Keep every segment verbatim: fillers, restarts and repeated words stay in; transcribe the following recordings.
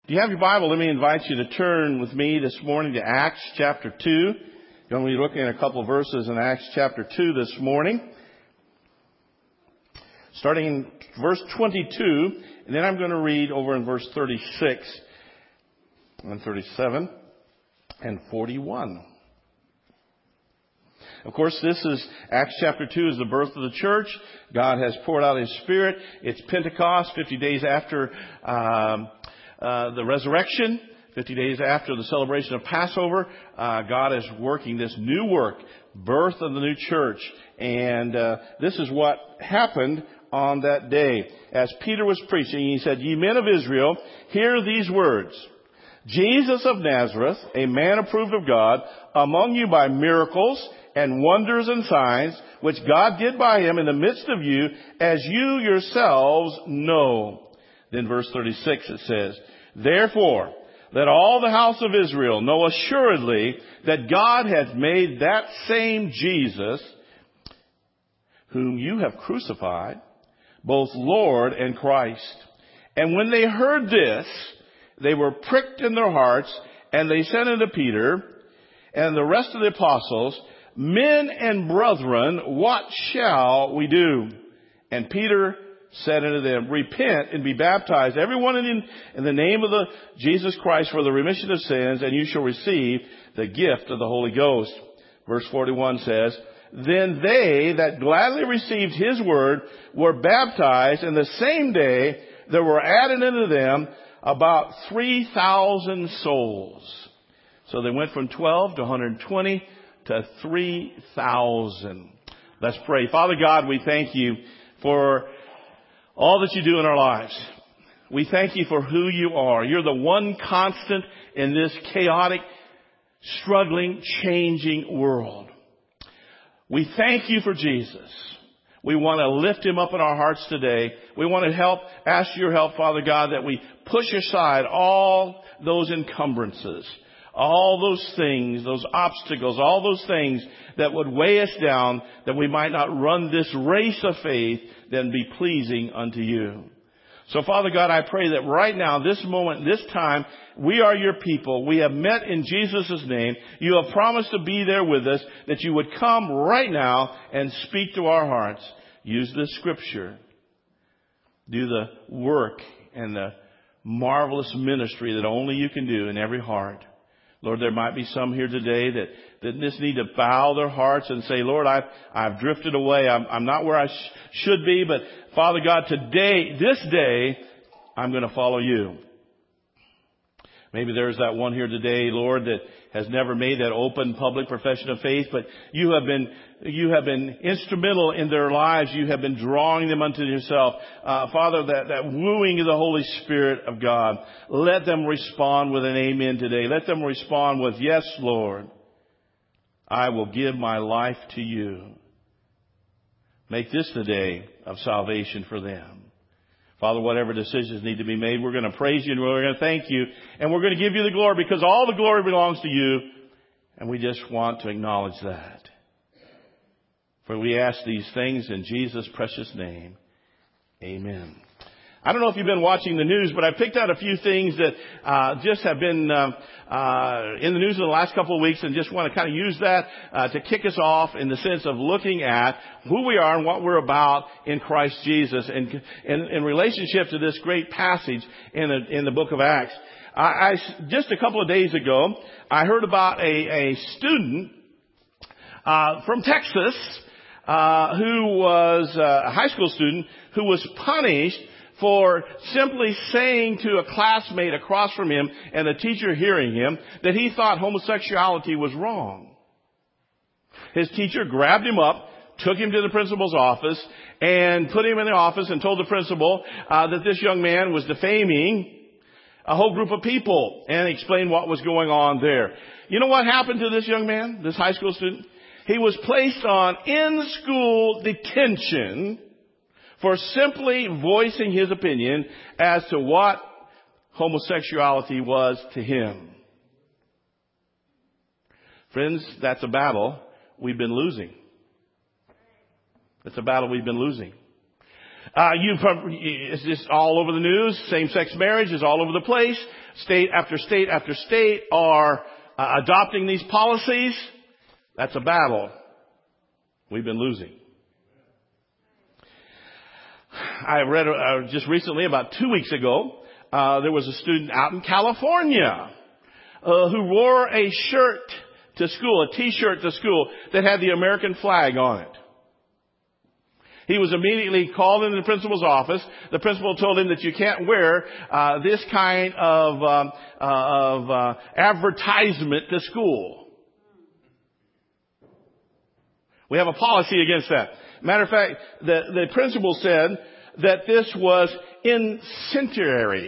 If you have your Bible, let me invite you to turn with me this morning to Acts chapter two. We're going to be looking at a couple of verses in Acts chapter two this morning. Starting in verse twenty-two, and then I'm going to read over in verse thirty-six and thirty-seven and forty-one. Of course, this is Acts chapter two is the birth of the church. God has poured out His Spirit. It's Pentecost, fifty days after um, uh, the resurrection, fifty days after the celebration of Passover. Uh, God is working this new work, birth of the new church. And uh, this is what happened on that day. As Peter was preaching, he said, "Ye men of Israel, hear these words. Jesus of Nazareth, a man approved of God, among you by miracles and wonders and signs, which God did by Him in the midst of you, as you yourselves know." Then verse thirty-six it says, "Therefore, let all the house of Israel know assuredly that God hath made that same Jesus, whom you have crucified, both Lord and Christ." And when they heard this, they were pricked in their hearts, and they said unto Peter and the rest of the apostles, "Men and brethren, what shall we do?" And Peter said unto them, "Repent and be baptized, every one in, in the name of the Jesus Christ for the remission of sins, and you shall receive the gift of the Holy Ghost." Verse forty-one says, "Then they that gladly received His word were baptized, and the same day there were added unto them about three thousand souls." So they went from twelve to one hundred twenty to three thousand. Let's pray. Father God, we thank You for all that You do in our lives. We thank You for who You are. You're the one constant in this chaotic, struggling, changing world. We thank You for Jesus. We want to lift Him up in our hearts today. We want to help, ask Your help, Father God, that we push aside all those encumbrances, all those things, those obstacles, all those things that would weigh us down, that we might not run this race of faith, then be pleasing unto You. So, Father God, I pray that right now, this moment, this time, we are Your people. We have met in Jesus' name. You have promised to be there with us, that You would come right now and speak to our hearts. Use this scripture. Do the work and the marvelous ministry that only You can do in every heart. Lord, there might be some here today that, that just need to bow their hearts and say, "Lord, I've, I've drifted away. I'm, I'm not where I sh- should be, but Father God, today, this day, I'm going to follow You." Maybe there's that one here today, Lord, that has never made that open public profession of faith, but You have been, You have been instrumental in their lives. You have been drawing them unto Yourself. Uh, Father, that, that wooing of the Holy Spirit of God, let them respond with an amen today. Let them respond with, "Yes, Lord, I will give my life to You." Make this the day of salvation for them. Father, whatever decisions need to be made, we're going to praise You and we're going to thank You. And we're going to give You the glory, because all the glory belongs to You. And we just want to acknowledge that. For we ask these things in Jesus' precious name. Amen. I don't know if you've been watching the news, but I picked out a few things that uh, just have been uh, uh, in the news in the last couple of weeks, and just want to kind of use that uh, to kick us off in the sense of looking at who we are and what we're about in Christ Jesus, and in, in relationship to this great passage in, a, in the book of Acts. I, I, just a couple of days ago, I heard about a, a student uh, from Texas uh, who was uh, a high school student who was punished for simply saying to a classmate across from him, and the teacher hearing him, that he thought homosexuality was wrong. His teacher grabbed him up, took him to the principal's office, and put him in the office and told the principal uh, that this young man was defaming a whole group of people, and explained what was going on there. You know what happened to this young man, this high school student? He was placed on in-school detention for simply voicing his opinion as to what homosexuality was to him. Friends, that's a battle we've been losing. It's a battle we've been losing. Uh, you've, it's just all over the news. Same-sex marriage is all over the place. state after state after state are uh, adopting these policies. That's a battle we've been losing. I read uh, just recently, about two weeks ago, uh, there was a student out in California uh, who wore a shirt to school, a T-shirt to school that had the American flag on it. He was immediately called into the principal's office. The principal told him that you can't wear uh, this kind of um, uh, of uh, advertisement to school. We have a policy against that. Matter of fact, the, the principal said that this was incendiary.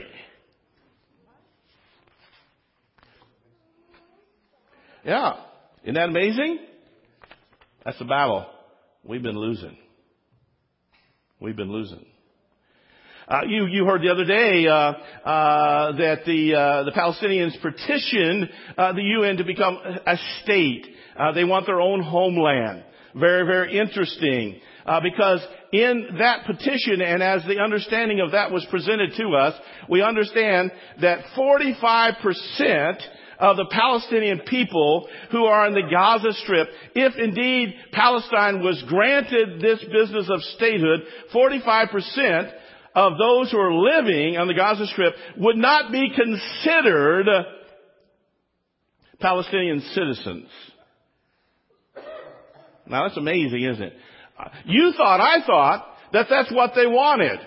Yeah. Isn't that amazing? That's the battle we've been losing. We've been losing. Uh, you, you heard the other day, uh, uh, that the, uh, the Palestinians petitioned, uh, the U N to become a state. Uh, they want their own homeland. Very, very interesting. Uh, because in that petition, and as the understanding of that was presented to us, we understand that forty-five percent of the Palestinian people who are in the Gaza Strip, if indeed Palestine was granted this business of statehood, forty-five percent of those who are living on the Gaza Strip would not be considered Palestinian citizens. Now that's amazing, isn't it? You thought, I thought, that that's what they wanted.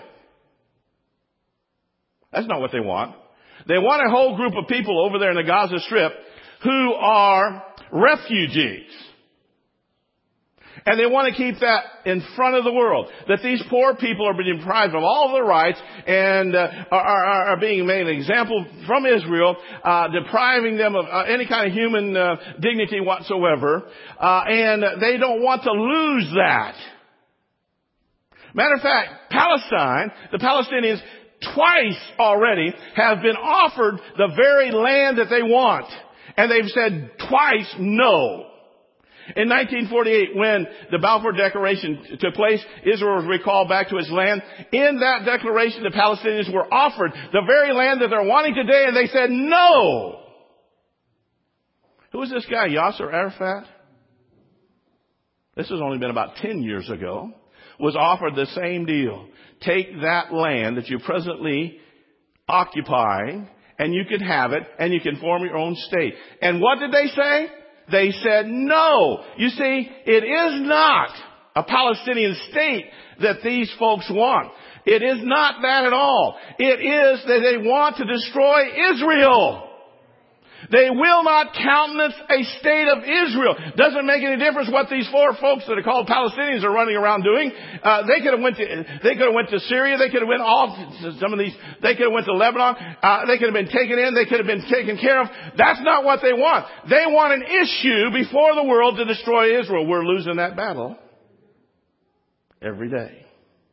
That's not what they want. They want a whole group of people over there in the Gaza Strip who are refugees. And they want to keep that in front of the world. That these poor people are being deprived of all of their rights and uh, are, are, are being made an example from Israel, uh, depriving them of uh, any kind of human uh, dignity whatsoever. Uh, and they don't want to lose that. Matter of fact, Palestine, the Palestinians, twice already have been offered the very land that they want. And they've said twice no. In nineteen forty-eight, when the Balfour Declaration took place, Israel was recalled back to its land. In that declaration, the Palestinians were offered the very land that they're wanting today, and they said no. Who is this guy, Yasser Arafat? This has only been about ten years ago. Was offered the same deal. Take that land that you're presently occupying, and you can have it, and you can form your own state. And what did they say? They said no. You see, it is not a Palestinian state that these folks want. It is not that at all. It is that they want to destroy Israel. They will not countenance a state of Israel. Doesn't make any difference what these four folks that are called Palestinians are running around doing. Uh, they could have went to, they could have went to Syria. They could have went off some of these, they could have went to Lebanon. Uh, they could have been taken in. They could have been taken care of. That's not what they want. They want an issue before the world to destroy Israel. We're losing that battle every day.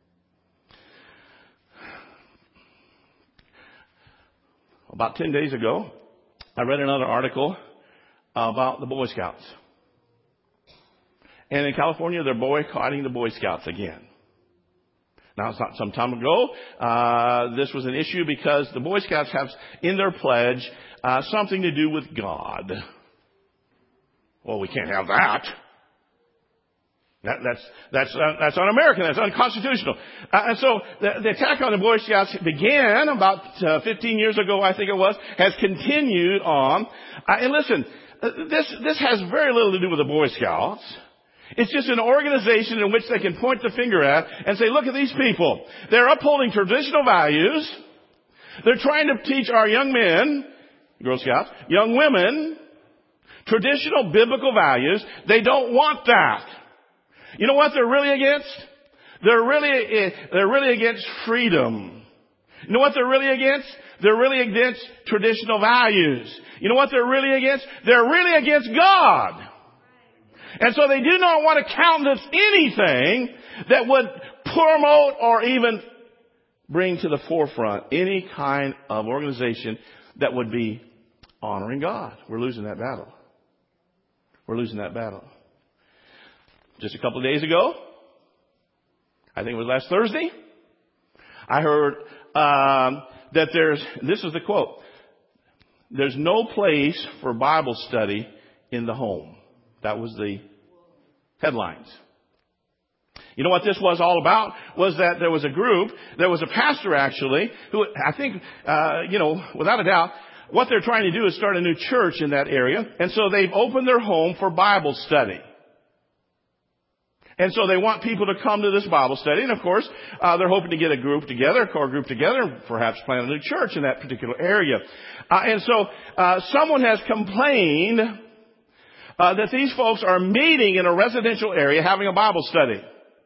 About ten days ago, I read another article about the Boy Scouts. And in California, they're boycotting the Boy Scouts again. Now, it's not some time ago. Uh, this was an issue because the Boy Scouts have in their pledge uh, something to do with God. Well, we can't have that. That, that's that's uh, that's un-American. That's unconstitutional. Uh, and so the, the attack on the Boy Scouts began about uh, fifteen years ago, I think it was, has continued on. Uh, and listen, uh, this this has very little to do with the Boy Scouts. It's just an organization in which they can point the finger at and say, look at these people. They're upholding traditional values. They're trying to teach our young men, Girl Scouts, young women, traditional biblical values. They don't want that. You know what they're really against? They're really, they're really against freedom. You know what they're really against? They're really against traditional values. You know what they're really against? They're really against God. And so they do not want to countenance anything that would promote or even bring to the forefront any kind of organization that would be honoring God. We're losing that battle. We're losing that battle. Just a couple of days ago, I think it was last Thursday, I heard um, that there's, this is the quote, there's no place for Bible study in the home. That was the headlines. You know what this was all about? Was that there was a group, there was a pastor actually, who I think, uh, you know, without a doubt, what they're trying to do is start a new church in that area. And so they've opened their home for Bible study. And so they want people to come to this Bible study. And of course, uh, they're hoping to get a group together, a core group together, and perhaps plant a new church in that particular area. Uh, and so, uh, someone has complained, uh, that these folks are meeting in a residential area having a Bible study.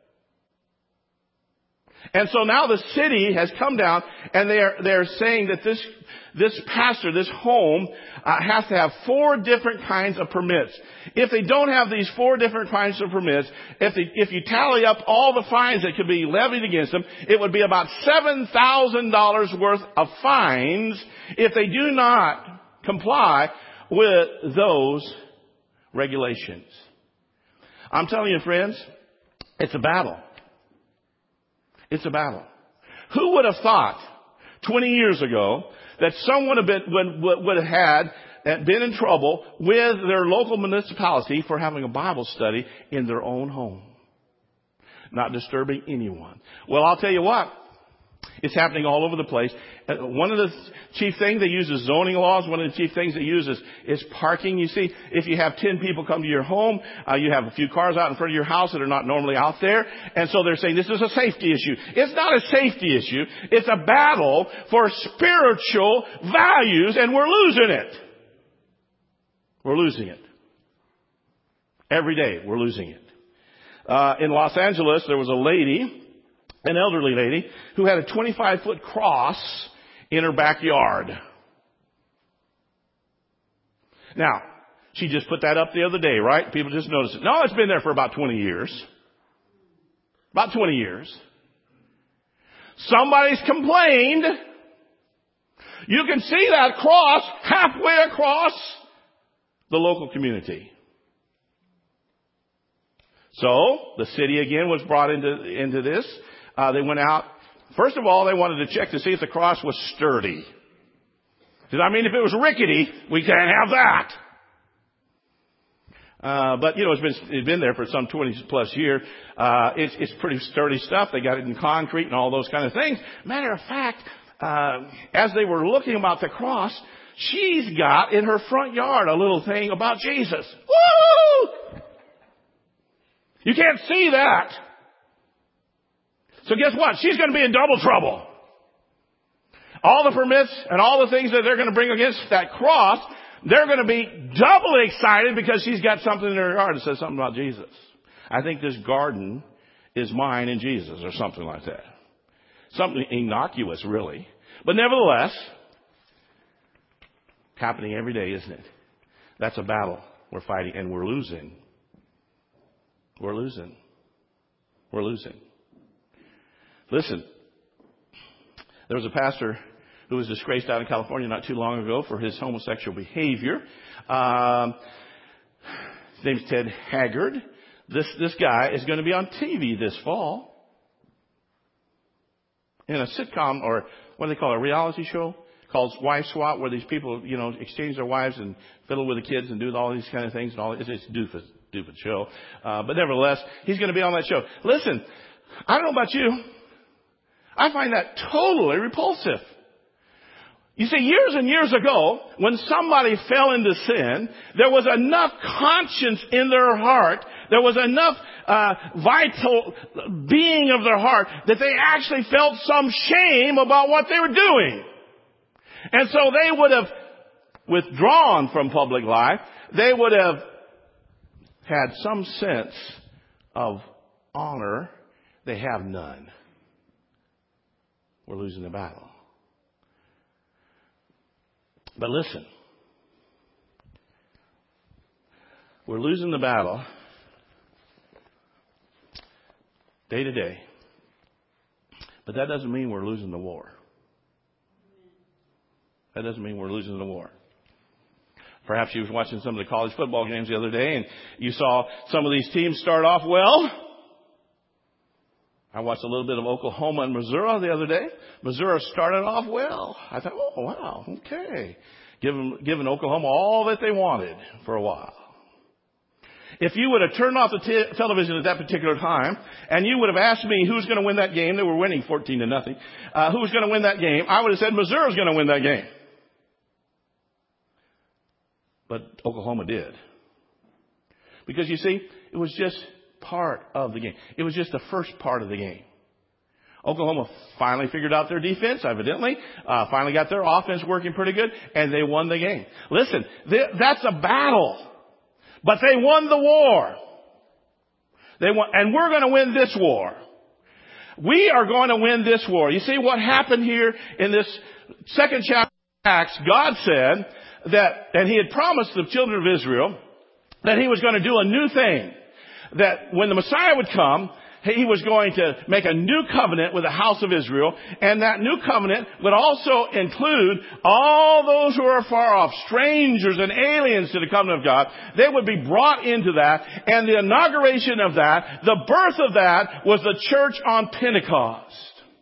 And so now the city has come down and they're, they're saying that this, this pastor, this home, uh, has to have four different kinds of permits. If they don't have these four different kinds of permits, if they, if you tally up all the fines that could be levied against them, it would be about seven thousand dollars worth of fines if they do not comply with those regulations. I'm telling you, friends, it's a battle. It's a battle. Who would have thought twenty years ago that someone would have, been, would, would have had been in trouble with their local municipality for having a Bible study in their own home, not disturbing anyone? Well, I'll tell you what. It's happening all over the place. One of the chief things they use is zoning laws. One of the chief things they use is, is parking. You see, if you have ten people come to your home, uh, you have a few cars out in front of your house that are not normally out there. And so they're saying this is a safety issue. It's not a safety issue. It's a battle for spiritual values, and we're losing it. We're losing it. Every day we're losing it. Uh, in Los Angeles, there was a lady, an elderly lady, who had a twenty-five foot cross in her backyard. Now, she just put that up the other day, right? People just noticed it. No, it's been there for about twenty years. About twenty years. Somebody's complained. You can see that cross halfway across the local community. So, the city again was brought into, into this. Uh, they went out. First of all, they wanted to check to see if the cross was sturdy. Because, I mean, if it was rickety, we can't have that. Uh, but, you know, it's been, it's been there for some twenty plus years. Uh, it's, it's pretty sturdy stuff. They got it in concrete and all those kind of things. Matter of fact, uh, as they were looking about the cross, she's got in her front yard a little thing about Jesus. Woo! You can't see that. So guess what? She's going to be in double trouble. All the permits and all the things that they're going to bring against that cross, they're going to be doubly excited because she's got something in her yard that says something about Jesus. I think this garden is mine and Jesus, or something like that. Something innocuous, really. But nevertheless, happening every day, isn't it? That's a battle we're fighting, and we're losing. We're losing. We're losing. Listen, there was a pastor who was disgraced out in California not too long ago for his homosexual behavior. Um, his name's Ted Haggard. This this guy is going to be on T V this fall in a sitcom, or what do they call it, a reality show called Wife Swap, where these people, you know, exchange their wives and fiddle with the kids and do all these kind of things. And all it's, it's a doofus, doofus show, uh, but nevertheless, he's going to be on that show. Listen, I don't know about you. I find that totally repulsive. You see, years and years ago, when somebody fell into sin, there was enough conscience in their heart, there was enough uh, vital being of their heart that they actually felt some shame about what they were doing. And so they would have withdrawn from public life. They would have had some sense of honor. They have none. We're losing the battle. But listen, we're losing the battle day to day. But that doesn't mean we're losing the war. That doesn't mean we're losing the war. Perhaps you was watching some of the college football games the other day and you saw some of these teams start off well. I watched a little bit of Oklahoma and Missouri the other day. Missouri started off well. I thought, oh, wow, okay. Giving, giving Oklahoma all that they wanted for a while. If you would have turned off the t- television at that particular time, and you would have asked me who's going to win that game, they were winning fourteen to nothing, uh, who's going to win that game, I would have said Missouri's going to win that game. But Oklahoma did. Because you see, it was just part of the game. It was just the first part of the game. Oklahoma finally figured out their defense, evidently, uh, finally got their offense working pretty good, and they won the game. Listen, th- that's a battle. But they won the war. They won, and we're going to win this war. We are going to win this war. You see what happened here in this second chapter of Acts? God said that, and He had promised the children of Israel that He was going to do a new thing. That when the Messiah would come, He was going to make a new covenant with the house of Israel, and that new covenant would also include all those who are far off, strangers and aliens to the covenant of God. They would be brought into that, and the inauguration of that, the birth of that, was the church on Pentecost.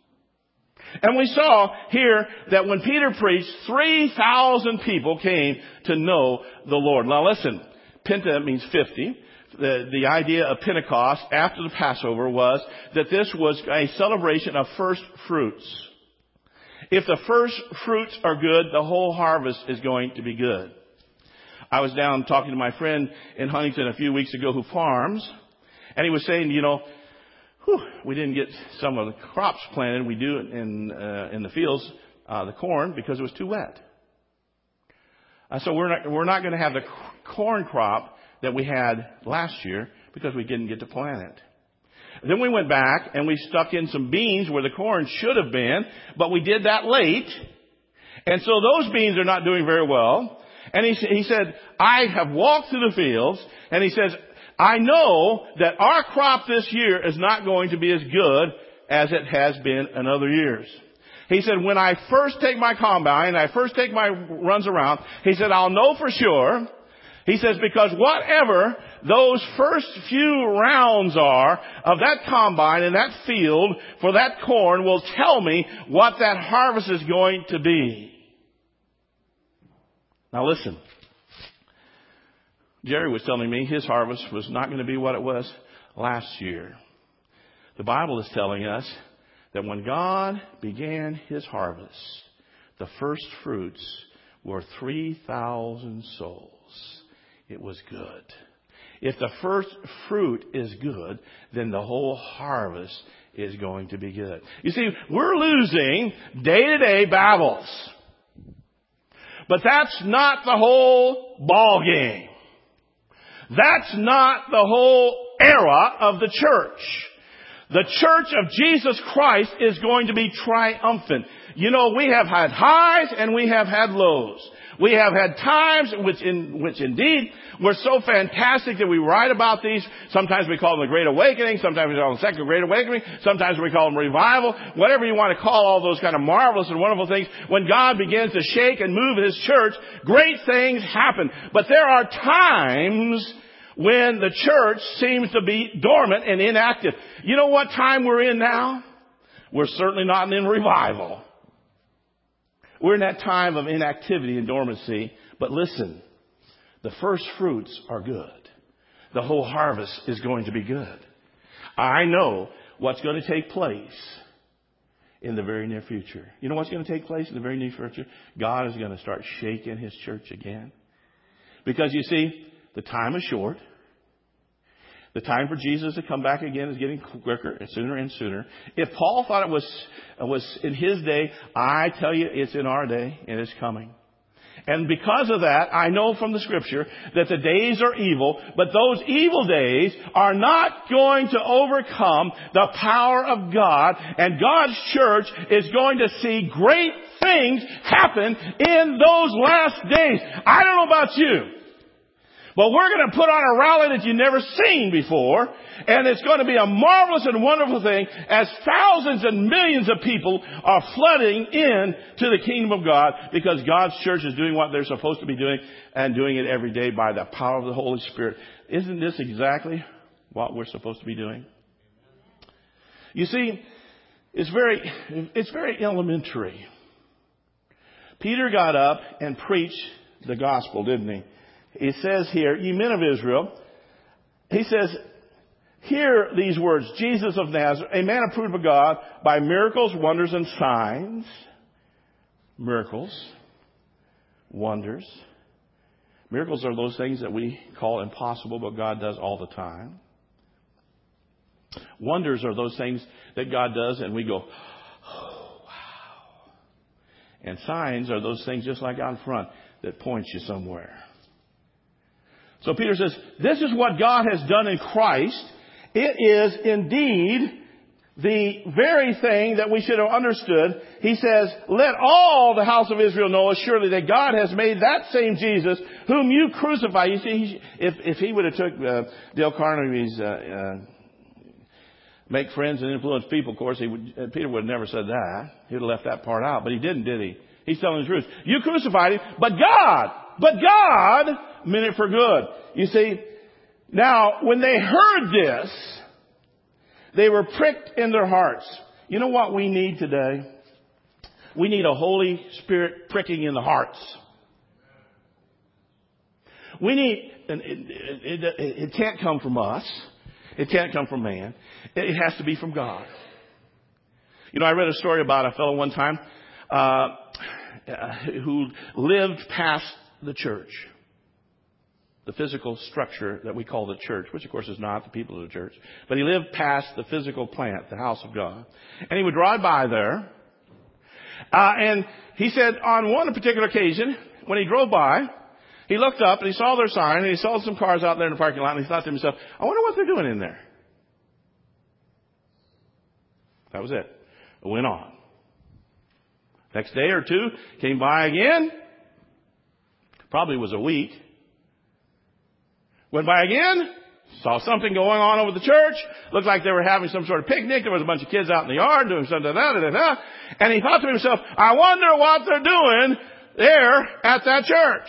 And we saw here that when Peter preached, three thousand people came to know the Lord. Now listen, Penta means fifty. The, the idea of Pentecost after the Passover was that this was a celebration of first fruits. If the first fruits are good, the whole harvest is going to be good. I was down talking to my friend in Huntington a few weeks ago who farms, and he was saying, you know, whew, we didn't get some of the crops planted. We do in uh, in the fields, uh, the corn, because it was too wet. Uh, so we're not we're not going to have the corn crop that we had last year because we didn't get to plant it. Then we went back and we stuck in some beans where the corn should have been, but we did that late. And so those beans are not doing very well. And he, he said, I have walked through the fields, and he says, I know that our crop this year is not going to be as good as it has been in other years. He said, when I first take my combine, I first take my runs around, he said, I'll know for sure. He says, because whatever those first few rounds are of that combine in that field for that corn will tell me what that harvest is going to be. Now listen. Jerry was telling me his harvest was not going to be what it was last year. The Bible is telling us that when God began His harvest, the first fruits were three thousand souls. It was good. If the first fruit is good, then the whole harvest is going to be good. You see, we're losing day-to-day battles. But that's not the whole ball game. That's not the whole era of the church. The church of Jesus Christ is going to be triumphant. You know, we have had highs and we have had lows. We have had times which in, which indeed were so fantastic that we write about these. Sometimes we call them the Great Awakening. Sometimes we call them the Second Great Awakening. Sometimes we call them revival. Whatever you want to call all those kind of marvelous and wonderful things. When God begins to shake and move His church, great things happen. But there are times when the church seems to be dormant and inactive. You know what time we're in now? We're certainly not in revival. We're in that time of inactivity and dormancy. But listen, the first fruits are good. The whole harvest is going to be good. I know what's going to take place in the very near future. You know what's going to take place in the very near future? God is going to start shaking His church again. Because you see, the time is short. The time for Jesus to come back again is getting quicker and sooner and sooner. If Paul thought it was was in his day, I tell you it's in our day and it's coming. And because of that, I know from the Scripture that the days are evil, but those evil days are not going to overcome the power of God, and God's church is going to see great things happen in those last days. I don't know about you, but we're going to put on a rally that you've never seen before. And it's going to be a marvelous and wonderful thing as thousands and millions of people are flooding in to the kingdom of God, because God's church is doing what they're supposed to be doing and doing it every day by the power of the Holy Spirit. Isn't this exactly what we're supposed to be doing? You see, it's very, it's very elementary. Peter got up and preached the gospel, didn't he? He says here, ye men of Israel, he says, hear these words, Jesus of Nazareth, a man approved of God by miracles, wonders, and signs. Miracles, wonders. Miracles are those things that we call impossible, but God does all the time. Wonders are those things that God does and we go, oh, wow. And signs are those things just like out front that point you somewhere. So Peter says, this is what God has done in Christ. It is indeed the very thing that we should have understood. He says, let all the house of Israel know assuredly that God has made that same Jesus whom you crucified. You see, if, if he would have took uh, Dale Carnegie's uh, uh, make friends and influence people, of course, he would, uh, Peter would have never said that. He would have left that part out. But he didn't, did he? He's telling the truth. You crucified him, but God, but God meant it for good. You see, now, when they heard this, they were pricked in their hearts. You know what we need today? We need a Holy Spirit pricking in the hearts. We need, and it, it, it, it can't come from us. It can't come from man. It has to be from God. You know, I read a story about a fellow one time uh, who lived past the church. The physical structure that we call the church, which of course is not the people of the church. But he lived past the physical plant, the house of God. And he would drive by there. Uh, and he said on one particular occasion, when he drove by, he looked up and he saw their sign and he saw some cars out there in the parking lot and he thought to himself, I wonder what they're doing in there. That was it. It went on. Next day or two, came by again. Probably was a week. Went by again, saw something going on over the church. Looked like they were having some sort of picnic. There was a bunch of kids out in the yard doing something, da, da, da, da. And he thought to himself, I wonder what they're doing there at that church.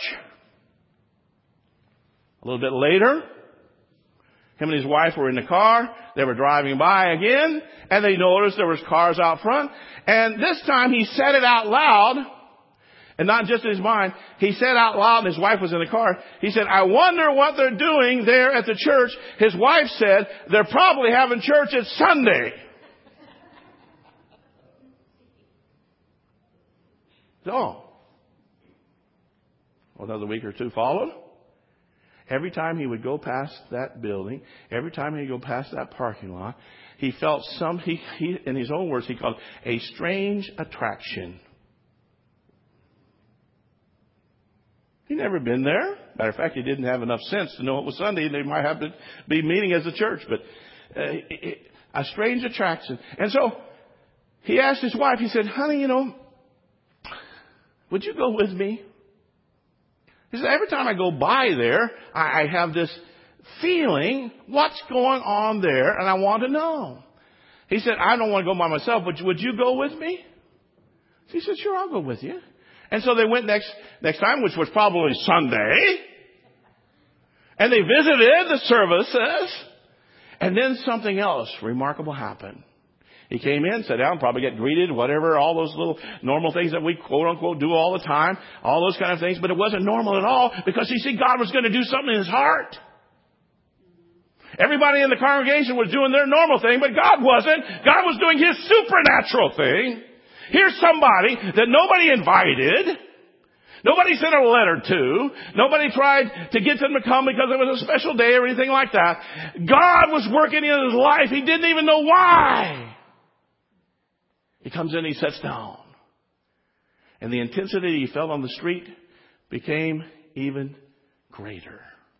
A little bit later, him and his wife were in the car. They were driving by again, and they noticed there was cars out front. And this time he said it out loud. And not just in his mind, he said out loud, and his wife was in the car, he said, I wonder what they're doing there at the church. His wife said, they're probably having church at Sunday. So, another week or two followed. Every time he would go past that building, every time he'd go past that parking lot, he felt some, he, he, in his own words, he called it a strange attraction. He'd never been there. Matter of fact, he didn't have enough sense to know it was Sunday. They might have to be meeting as a church, but uh, it, a strange attraction. And so he asked his wife, he said, honey, you know, would you go with me? He said, every time I go by there, I, I have this feeling, what's going on there, and I want to know. He said, I don't want to go by myself, but would you go with me? He said, sure, I'll go with you. And so they went next, next time, which was probably Sunday. And they visited the services. And then something else remarkable happened. He came in, sat down, probably get greeted, whatever, all those little normal things that we quote unquote do all the time. All those kind of things. But it wasn't normal at all because you see, God was going to do something in his heart. Everybody in the congregation was doing their normal thing, but God wasn't. God was doing his supernatural thing. Here's somebody that nobody invited. Nobody sent a letter to. Nobody tried to get them to come because it was a special day or anything like that. God was working in his life. He didn't even know why. He comes in, he sits down. And the intensity he felt on the street became even greater.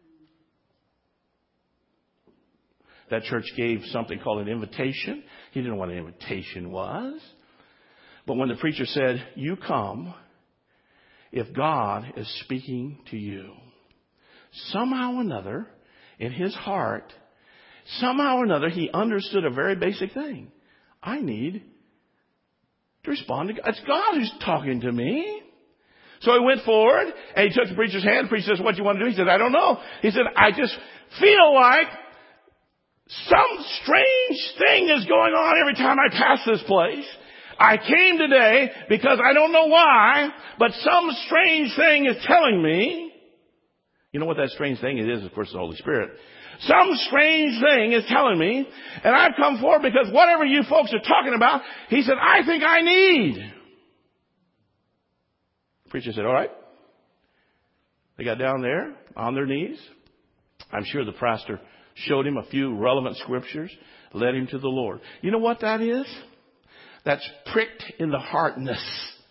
That church gave something called an invitation. He didn't know what an invitation was. But when the preacher said, you come, if God is speaking to you, somehow or another, in his heart, somehow or another, he understood a very basic thing. I need to respond to God. It's God who's talking to me. So he went forward, and he took the preacher's hand. The preacher says, what do you want to do? He said, I don't know. He said, I just feel like Some strange thing is going on every time I pass this place. I came today because I don't know why, but some strange thing is telling me. You know what that strange thing is? Of course, the Holy Spirit. Some strange thing is telling me, and I've come forward because whatever you folks are talking about, he said, I think I need. The preacher said, all right. They got down there on their knees. I'm sure the pastor showed him a few relevant scriptures, led him to the Lord. You know what that is? That's pricked in the heartness.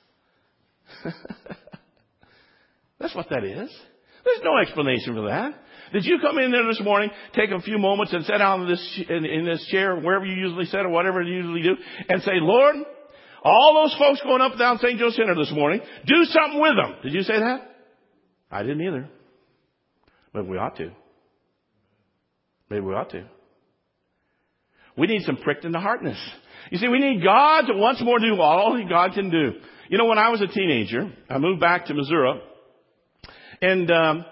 That's what that is. There's no explanation for that. Did you come in there this morning, take a few moments and sit down in this, in, in this chair, wherever you usually sit or whatever you usually do, and say, Lord, all those folks going up and down Saint Joe Center this morning, do something with them. Did you say that? I didn't either. But we ought to. Maybe we ought to. We need some pricked in the heartness. You see, we need God to once more do all that God can do. You know, when I was a teenager, I moved back to Missouri. And um,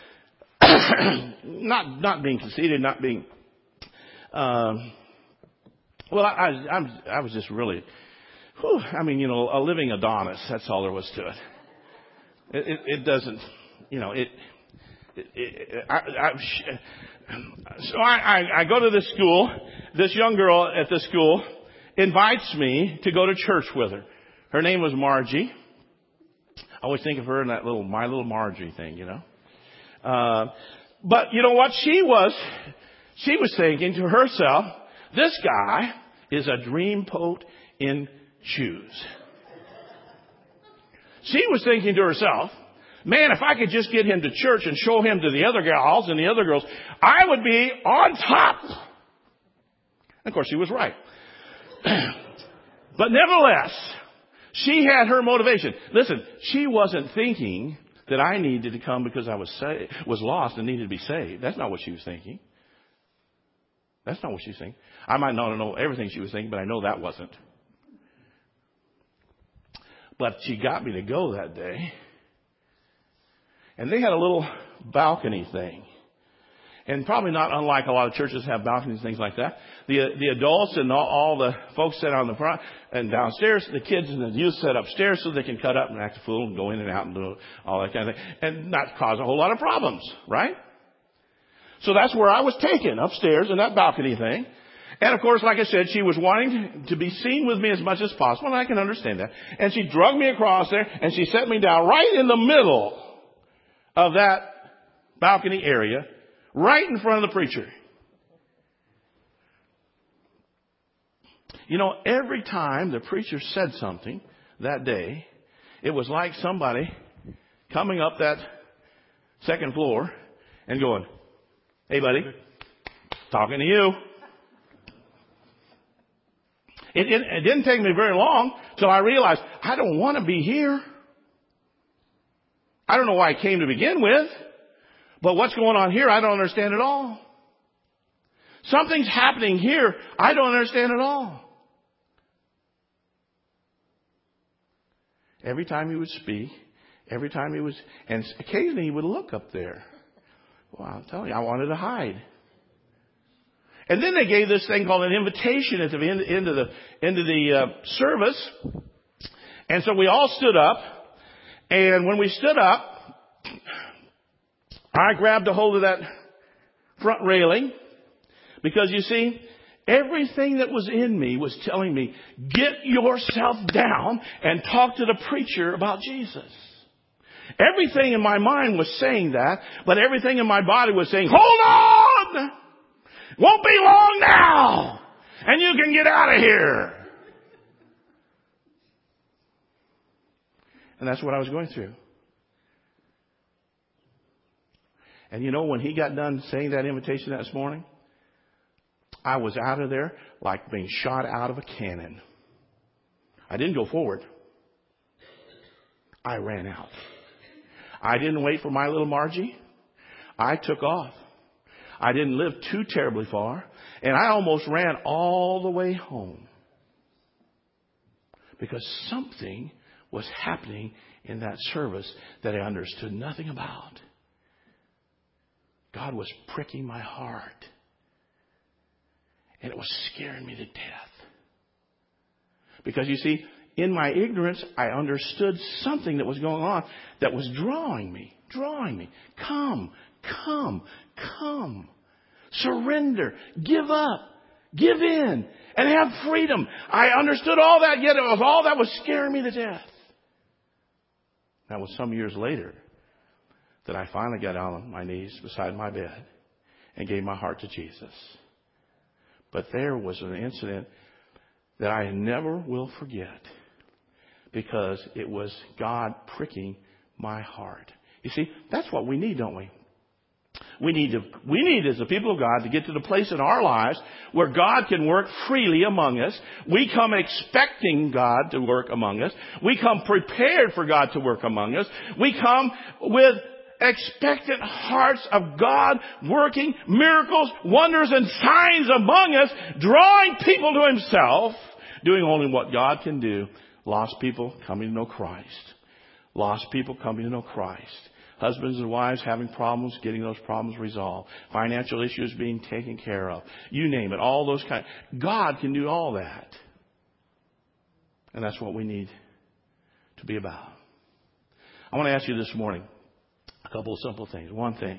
not not being conceited, not being... Um, well, I, I, I'm, I was just really... Whew, I mean, you know, a living Adonis. That's all there was to it. It, it, it doesn't... You know, it... it, it I, I, so I, I, I go to this school. This young girl at this school invites me to go to church with her. Her name was Margie. I always think of her in that little My Little Margie thing, you know. Uh, but you know what? She was, she was thinking to herself, this guy is a dreamboat in shoes. She was thinking to herself, man, if I could just get him to church and show him to the other gals and the other girls, I would be on top. And of course, she was right. But nevertheless, she had her motivation. Listen, she wasn't thinking that I needed to come because I was saved, was lost and needed to be saved. That's not what she was thinking. That's not what she was thinking. I might not know everything she was thinking, but I know that wasn't. But she got me to go that day. And they had a little balcony thing. And probably not unlike a lot of churches have balconies, things like that. The the adults and all, all the folks sit on the front and downstairs. The kids and the youth sit upstairs so they can cut up and act a fool and go in and out and do all that kind of thing. And not cause a whole lot of problems, right? So that's where I was taken, upstairs in that balcony thing. And of course, like I said, she was wanting to be seen with me as much as possible, and I can understand that. And she dragged me across there and she set me down right in the middle of that balcony area, right in front of the preacher. You know, every time the preacher said something that day, it was like somebody coming up that second floor and going, hey, buddy, talking to you. It, it, it didn't take me very long till I realized I don't want to be here. I don't know why I came to begin with, but what's going on here, I don't understand at all. Something's happening here, I don't understand at all. Every time he would speak, every time he was, and occasionally he would look up there. Well, I'm telling you, I wanted to hide. And then they gave this thing called an invitation at the end, end of the, end of the uh, service. And so we all stood up. And when we stood up, I grabbed a hold of that front railing because, you see, everything that was in me was telling me, get yourself down and talk to the preacher about Jesus. Everything in my mind was saying that, but everything in my body was saying, hold on! Won't be long now! And you can get out of here! And that's what I was going through. And you know, when he got done saying that invitation this morning, I was out of there like being shot out of a cannon. I didn't go forward. I ran out. I didn't wait for my little Margie. I took off. I didn't live too terribly far. And I almost ran all the way home. Because something was happening in that service that I understood nothing about. God was pricking my heart. And it was scaring me to death. Because you see, in my ignorance, I understood something that was going on that was drawing me, drawing me. Come, come, come. Surrender. Give up. Give in. And have freedom. I understood all that, yet it was all that was scaring me to death. That was some years later that I finally got on my knees beside my bed and gave my heart to Jesus. But there was an incident that I never will forget because it was God pricking my heart. You see, that's what we need, don't we? We need to, we need as the people of God to get to the place in our lives where God can work freely among us. We come expecting God to work among us. We come prepared for God to work among us. We come with expectant hearts of God working miracles, wonders, and signs among us, drawing people to Himself, doing only what God can do. Lost people coming to know Christ. Lost people coming to know Christ. Husbands and wives having problems, getting those problems resolved. Financial issues being taken care of. You name it, all those kinds. God can do all that. And that's what we need to be about. I want to ask you this morning a couple of simple things. One thing.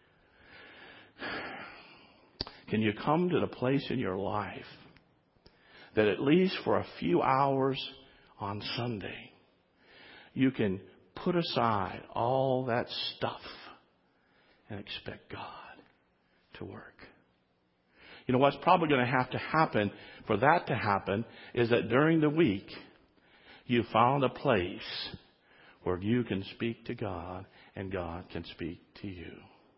Can you come to the place in your life that at least for a few hours on Sunday, you can put aside all that stuff and expect God to work? You know what's probably going to have to happen for that to happen is that during the week, you found a place where you can speak to God and God can speak to you.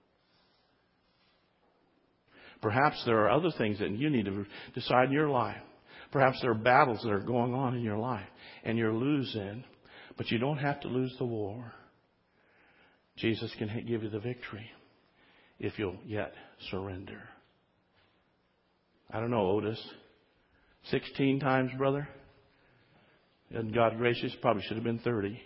Perhaps there are other things that you need to decide in your life. Perhaps there are battles that are going on in your life and you're losing. But you don't have to lose the war. Jesus can give you the victory if you'll yet surrender. I don't know, Otis. Sixteen times, brother? Isn't God gracious? Probably should have been thirty.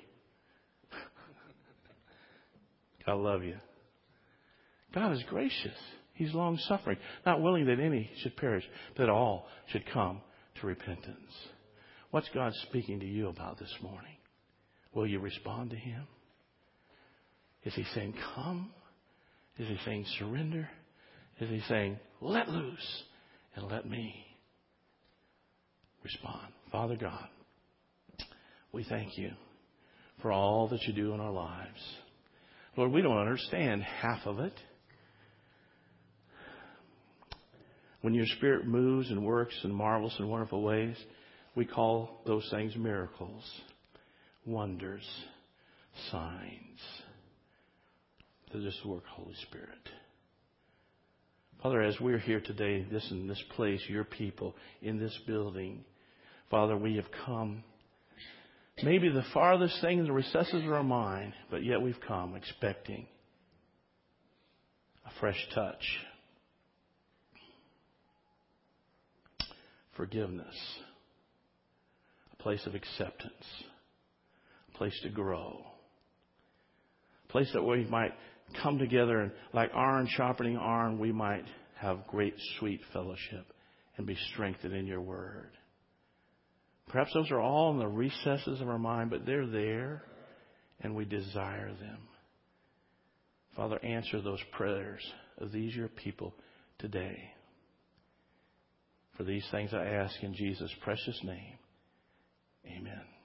I love you. God is gracious. He's long-suffering, not willing that any should perish, but all should come to repentance. What's God speaking to you about this morning? Will you respond to Him? Is He saying, come? Is He saying, surrender? Is He saying, let loose and let me respond? Father God, we thank You for all that You do in our lives. Lord, we don't understand half of it. When Your Spirit moves and works in marvelous and wonderful ways, we call those things miracles. Wonders, signs. To just work, Holy Spirit. Father, as we're here today, this in this place, Your people in this building, Father, we have come maybe the farthest thing in the recesses of our mind, but yet we've come expecting a fresh touch, forgiveness, a place of acceptance, place to grow. A place that we might come together and like iron sharpening iron, we might have great sweet fellowship and be strengthened in Your word. Perhaps those are all in the recesses of our mind, but they're there and we desire them. Father, answer those prayers of these Your people today. For these things I ask in Jesus' precious name. Amen.